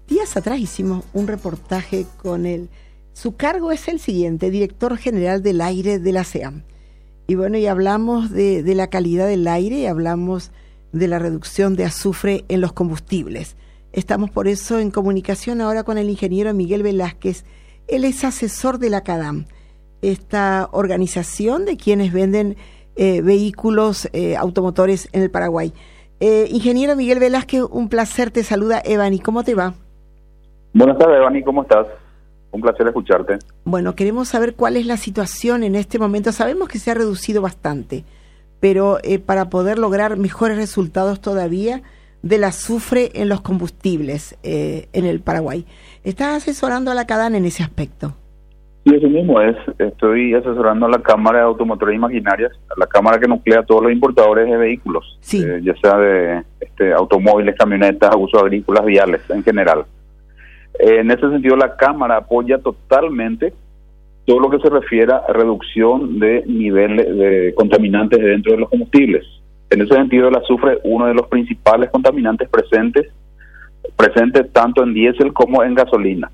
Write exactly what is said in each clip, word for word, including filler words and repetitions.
días atrás hicimos un reportaje con él. Su cargo es el siguiente, director general del aire de la SEAM. Y bueno, y hablamos de, de la calidad del aire y hablamos de la reducción de azufre en los combustibles. Estamos por eso en comunicación ahora con el ingeniero Miguel Velázquez. Él es asesor de la CADAM, esta organización de quienes venden eh, vehículos eh, automotores en el Paraguay. Eh, ingeniero Miguel Velázquez, un placer, te saluda Evani, ¿cómo te va? Buenas tardes, Evani, ¿cómo estás? Un placer escucharte. Bueno, queremos saber cuál es la situación en este momento. Sabemos que se ha reducido bastante, pero eh, para poder lograr mejores resultados todavía del azufre en los combustibles eh, en el Paraguay. ¿Estás asesorando a la CADAM en ese aspecto? Sí, eso mismo es. Estoy asesorando a la Cámara de Automotores y Maquinarias, a la Cámara que nuclea a todos los importadores de vehículos, sí. eh, ya sea de este, automóviles, camionetas, usos agrícolas, viales en general. Eh, en ese sentido, la Cámara apoya totalmente todo lo que se refiere a reducción de niveles de contaminantes dentro de los combustibles. En ese sentido, el azufre es uno de los principales contaminantes presentes, presentes tanto en diésel como en gasolina.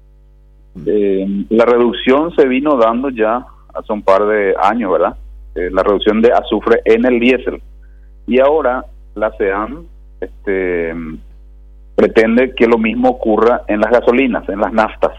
Eh, la reducción se vino dando ya hace un par de años, ¿verdad? Eh, la reducción de azufre en el diésel. Y ahora la SEAM este, pretende que lo mismo ocurra en las gasolinas, en las naftas.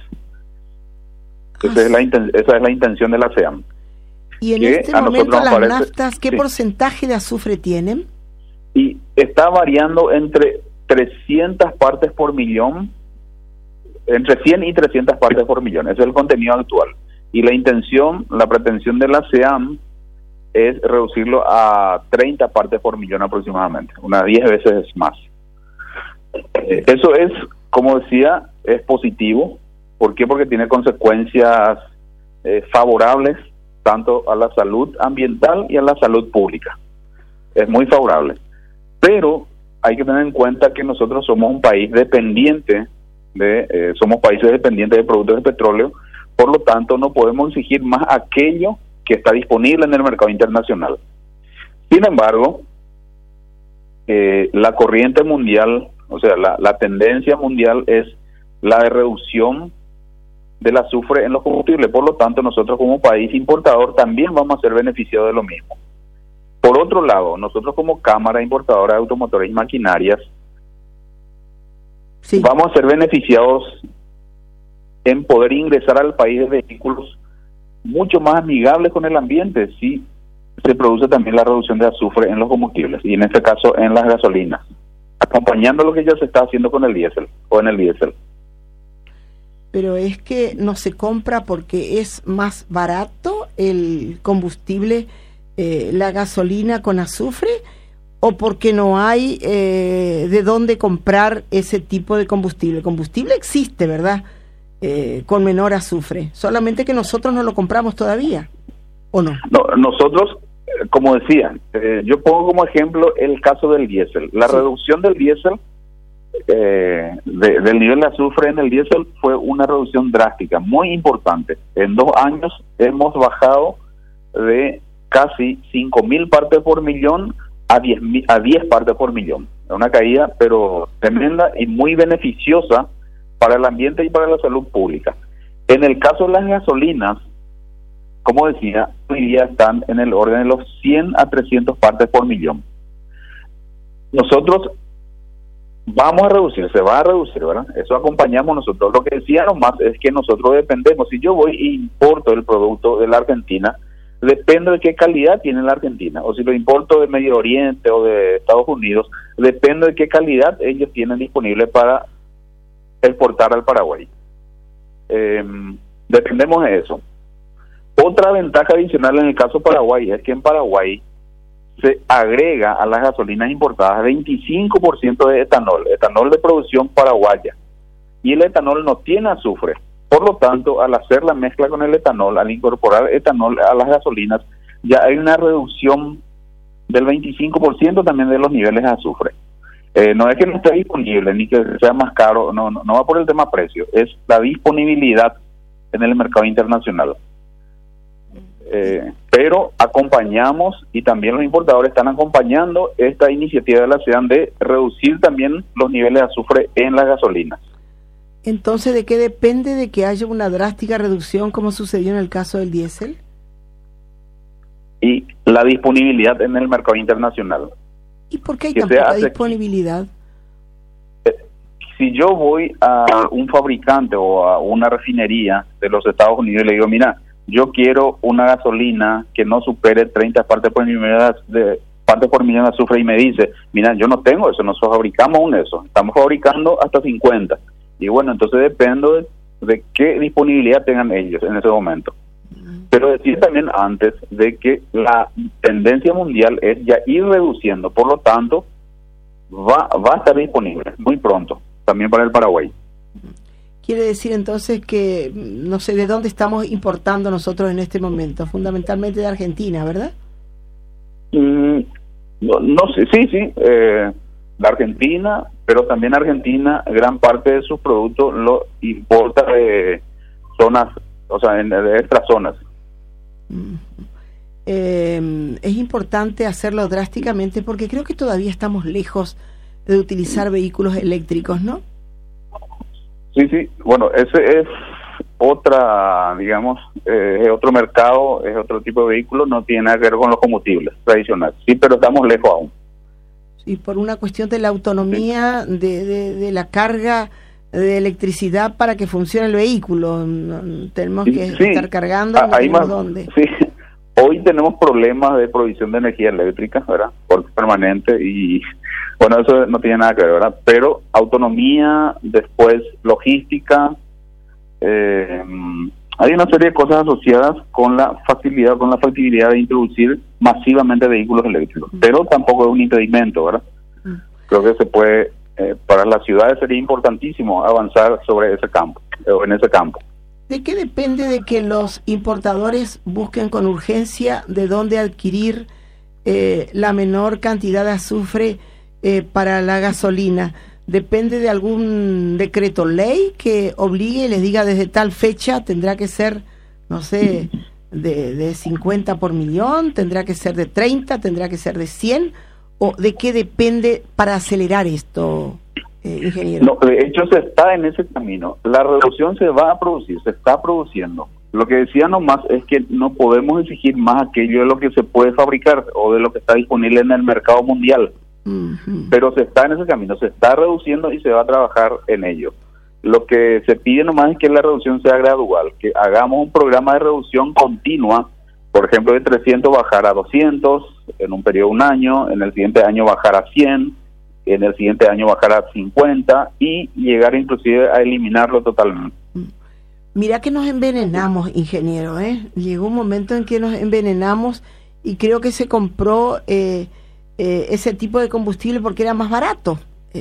Esa es la, inten- esa es la intención de la SEAM. Y en este momento las parece, naftas, ¿qué sí. porcentaje de azufre tienen? Y está variando entre trescientas partes por millón, entre cien y trescientas partes por millón. Ese es el contenido actual. Y la intención, la pretensión de la SEAM es reducirlo a treinta partes por millón aproximadamente, unas diez veces más. Eh, eso es, como decía, es positivo. ¿Por qué? Porque tiene consecuencias eh, favorables tanto a la salud ambiental y a la salud pública. Es muy favorable. Pero hay que tener en cuenta que nosotros somos un país dependiente de, eh, somos países dependientes de productos de petróleo, por lo tanto no podemos exigir más aquello que está disponible en el mercado internacional. Sin embargo, eh, la corriente mundial, o sea, la, la tendencia mundial es la de reducción del azufre en los combustibles. Por lo tanto, nosotros como país importador también vamos a ser beneficiados de lo mismo. Por otro lado, nosotros como Cámara Importadora de Automotores y Maquinarias sí. vamos a ser beneficiados en poder ingresar al país de vehículos mucho más amigables con el ambiente si se produce también la reducción de azufre en los combustibles y en este caso en las gasolinas, acompañando lo que ya se está haciendo con el diésel o en el diésel. Pero es que no se compra porque es más barato el combustible, eh, la gasolina con azufre, o porque no hay eh, de dónde comprar ese tipo de combustible. El combustible existe, ¿verdad? Eh, con menor azufre, solamente que nosotros no lo compramos todavía, ¿o no? No, nosotros, como decía, eh, yo pongo como ejemplo el caso del diésel. La sí. reducción del diésel, Eh, de, del nivel de azufre en el diésel fue una reducción drástica, muy importante. En dos años hemos bajado de casi cinco mil partes por millón a diez, a diez partes por millón. Una caída, pero tremenda y muy beneficiosa para el ambiente y para la salud pública. En el caso de las gasolinas, como decía, hoy día están en el orden de los cien a trescientas partes por millón. Nosotros vamos a reducir, se va a reducir, ¿verdad? Eso acompañamos nosotros. Lo que decía nomás es que nosotros dependemos. Si yo voy e importo el producto de la Argentina, depende de qué calidad tiene la Argentina. O si lo importo de Medio Oriente o de Estados Unidos, depende de qué calidad ellos tienen disponible para exportar al Paraguay. Eh, dependemos de eso. Otra ventaja adicional en el caso Paraguay es que en Paraguay se agrega a las gasolinas importadas veinticinco por ciento de etanol, etanol de producción paraguaya, y el etanol no tiene azufre. Por lo tanto, al hacer la mezcla con el etanol, al incorporar etanol a las gasolinas, ya hay una reducción del veinticinco por ciento también de los niveles de azufre. Eh, no es que no esté disponible, ni que sea más caro, no, no, no va por el tema precio, es la disponibilidad en el mercado internacional. Eh, pero acompañamos, y también los importadores están acompañando esta iniciativa de la SEAM de reducir también los niveles de azufre en las gasolinas. Entonces, ¿de qué depende de que haya una drástica reducción como sucedió en el caso del diésel? Y la disponibilidad en el mercado internacional. ¿Y por qué hay tan poca disponibilidad? Si yo voy a un fabricante o a una refinería de los Estados Unidos y le digo, mira, yo quiero una gasolina que no supere treinta partes por millón de, partes por millón de azufre, y me dice, mira, yo no tengo eso, nosotros fabricamos un eso, estamos fabricando hasta cincuenta. Y bueno, entonces depende de, de qué disponibilidad tengan ellos en ese momento. Pero decir también antes de que la tendencia mundial es ya ir reduciendo, por lo tanto, va, va a estar disponible muy pronto, también para el Paraguay. Quiere decir entonces que, no sé, ¿de dónde estamos importando nosotros en este momento? Fundamentalmente de Argentina, ¿verdad? Mm, no, no sé, sí, sí, eh, de Argentina, pero también Argentina, gran parte de sus productos lo importa de zonas, o sea, en, de extras zonas. Mm. Eh, es importante hacerlo drásticamente porque creo que todavía estamos lejos de utilizar vehículos eléctricos, ¿no? Sí, sí, bueno, ese es otra, digamos, eh, es otro mercado, es otro tipo de vehículo, no tiene nada que ver con los combustibles tradicionales, sí, pero estamos lejos aún. Sí, por una cuestión de la autonomía, sí. de, de, de la carga de electricidad para que funcione el vehículo, tenemos que sí, estar cargando, no hay más, dónde. Sí, hoy tenemos problemas de provisión de energía eléctrica, ¿verdad? Por permanente y... Bueno, eso no tiene nada que ver, ¿verdad? Pero autonomía, después logística, eh, hay una serie de cosas asociadas con la facilidad, con la factibilidad de introducir masivamente vehículos eléctricos. Mm. Pero tampoco es un impedimento, ¿verdad? Mm. Creo que se puede, eh, para las ciudades sería importantísimo avanzar sobre ese campo, o en ese campo. ¿De qué depende de que los importadores busquen con urgencia de dónde adquirir eh, la menor cantidad de azufre Eh, para la gasolina? ¿Depende de algún decreto ley que obligue y les diga desde tal fecha tendrá que ser, no sé, de, de cincuenta por millón, tendrá que ser de treinta, tendrá que ser de cien? ¿O de qué depende para acelerar esto, eh, ingeniero? No, de hecho se está en ese camino. La reducción se va a producir, se está produciendo. Lo que decía nomás es que no podemos exigir más aquello de lo que se puede fabricar o de lo que está disponible en el mercado mundial. Pero se está en ese camino, se está reduciendo y se va a trabajar en ello. Lo que se pide nomás es que la reducción sea gradual, que hagamos un programa de reducción continua, por ejemplo, de trescientos bajar a doscientos, en un periodo de un año, en el siguiente año bajar a cien, en el siguiente año bajar a cincuenta y llegar inclusive a eliminarlo totalmente. Mira que nos envenenamos, ingeniero, ¿eh? Llegó un momento en que nos envenenamos y creo que se compró... Eh, Eh, ese tipo de combustible porque era más barato. Eh.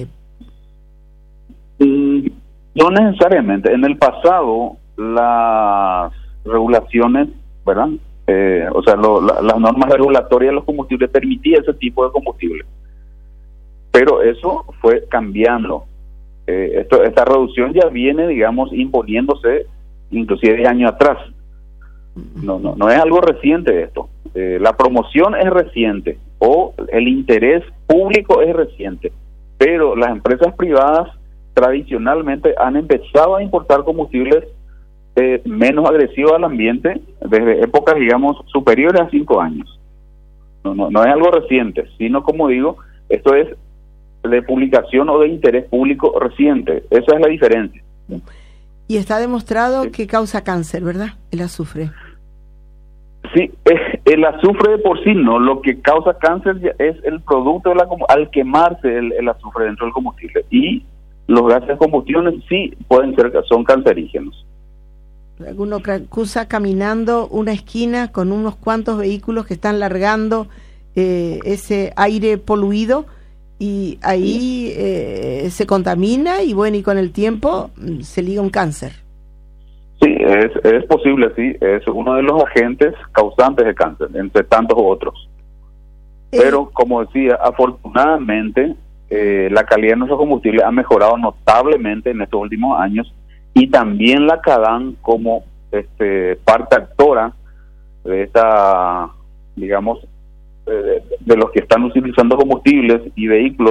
Mm, no necesariamente. En el pasado las regulaciones, ¿verdad? Eh, o sea, lo, la, las normas regulatorias de los combustibles permitían ese tipo de combustible. Pero eso fue cambiando. Eh, esto, esta reducción ya viene, digamos, imponiéndose inclusive de años atrás. No, no, no es algo reciente esto. Eh, la promoción es reciente o el interés público es reciente, pero las empresas privadas tradicionalmente han empezado a importar combustibles eh, menos agresivos al ambiente desde épocas, digamos, superiores a cinco años. No, no, no es algo reciente, sino, como digo, esto es de publicación o de interés público reciente. Esa es la diferencia. Y está demostrado sí. que causa cáncer, ¿verdad? El azufre. Sí, el azufre de por sí no, lo que causa cáncer es el producto de la al quemarse el, el azufre dentro del combustible, y los gases de combustión sí pueden ser, son cancerígenos. Uno cruza caminando una esquina con unos cuantos vehículos que están largando eh, ese aire poluido y ahí eh, se contamina y bueno, y con el tiempo se liga un cáncer. Sí, es, es posible, sí, es uno de los agentes causantes de cáncer, entre tantos otros. Eh, Pero, como decía, afortunadamente, eh, la calidad de nuestro combustible ha mejorado notablemente en estos últimos años, y también la CADAN, como este, parte actora de esta, digamos, eh, de, de los que están utilizando combustibles y vehículos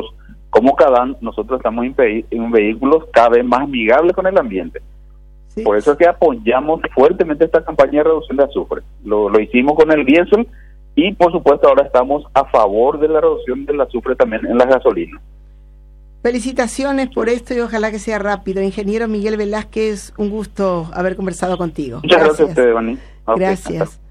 como Cadán, nosotros estamos en, ve- en vehículos cada vez más amigables con el ambiente. Sí. Por eso es que apoyamos fuertemente esta campaña de reducción de azufre. Lo, lo hicimos con el diésel y, por supuesto, ahora estamos a favor de la reducción del azufre también en las gasolinas. Felicitaciones por esto y ojalá que sea rápido. Ingeniero Miguel Velázquez, un gusto haber conversado contigo. Muchas gracias, gracias a ustedes, Vani. Gracias.